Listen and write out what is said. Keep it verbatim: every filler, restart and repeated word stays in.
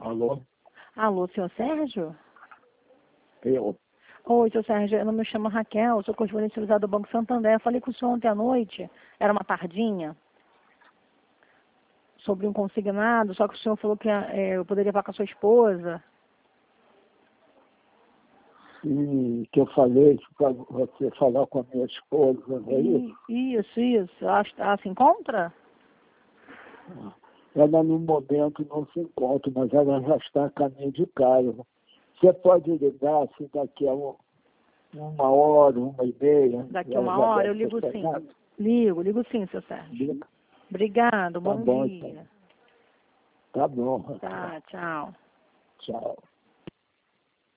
Alô? Alô, senhor Sérgio? Eu? Oi, senhor Sérgio, eu me chamo Raquel, sou correspondente do Banco Santander. Eu falei com o senhor ontem à noite, era uma tardinha, sobre um consignado, só que o senhor falou que é, eu poderia falar com a sua esposa. E que eu falei para você falar com a minha esposa, não é isso? Isso, isso. Ela, ela se encontra? Ela no momento não se encontra, mas ela já está a caminho de casa. Você pode ligar se daqui a um, uma hora, uma e meia. Daqui a Ela uma já hora eu deve ligo ter sim. chegado. Ligo, ligo sim, seu Sérgio. Liga. Obrigado, Tá bom bom, dia. então. Tá bom, Raquel. Tá, tchau. Tchau.